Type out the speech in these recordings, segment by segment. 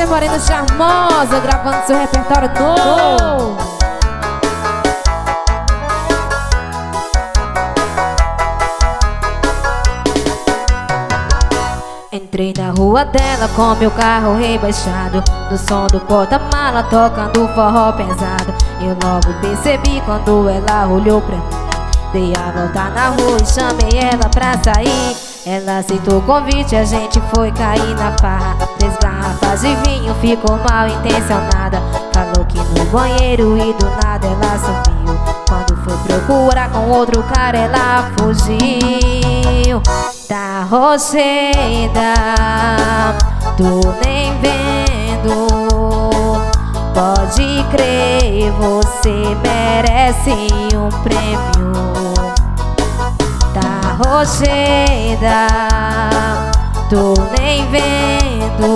Letícia Morena Charmosa, gravando seu repertório novo. Entrei na rua dela com meu carro rebaixado, no som do porta-mala tocando forró pesado. Eu logo percebi quando ela olhou pra mim. Dei a volta na rua e chamei ela pra sair. Ela aceitou o convite, a gente foi cair na farra. 3 garrafas de vinho, ficou mal intencionada. Falou que no banheiro e do nada ela sumiu. Quando foi procurar com outro cara ela fugiu. Tá rocheda, tu nem vendo. Pode crer, você merece um prêmio. Tá rocheda, tu nem vendo.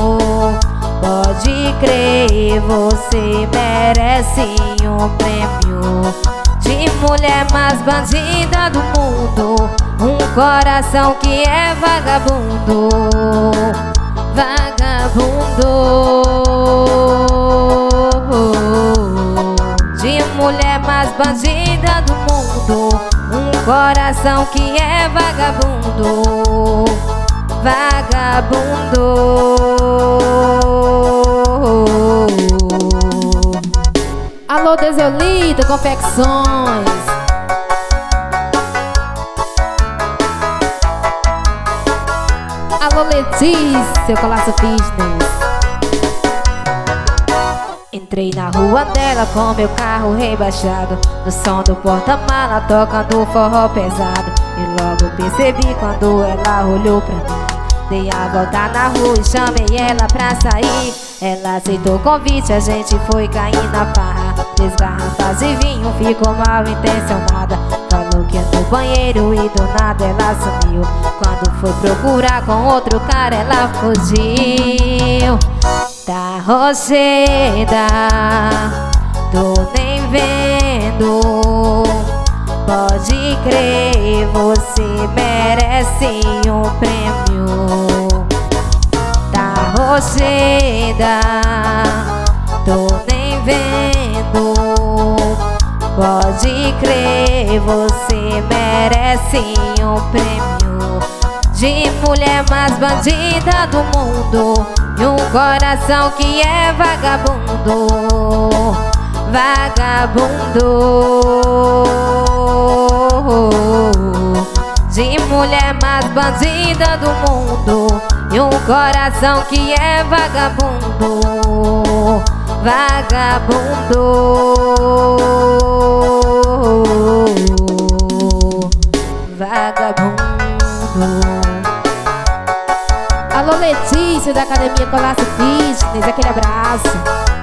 Pode crer, você merece um prêmio. De mulher mais bandida do mundo, um coração que é vagabundo. Vagabundo. De mulher mais bandida do mundo, um coração que é vagabundo. Vagabundo. Alô, Desolita Confecções. Alô, Letícia Colasso Fitness. Entrei na rua dela com meu carro rebaixado, no som do porta-mala tocando forró pesado. E logo percebi quando ela olhou pra mim. Dei a volta na rua e chamei ela pra sair. Ela aceitou o convite, a gente foi cair na farra. 3 garrafas de vinho, ficou mal intencionada. Falou que ia no banheiro e do nada ela sumiu. Quando foi procurar com outro cara ela fugiu. Tá rocheda, tô nem vendo. Pode crer, você merece um prêmio. Tá rocheda, tô nem vendo. Pode crer, você merece um prêmio. De mulher mais bandida do mundo, e um coração que é vagabundo. Vagabundo. De mulher mais bandida do mundo, e um coração que é vagabundo. Vagabundo. Vagabundo. Alô, Letícia da Academia Colasso Fitness, aquele abraço.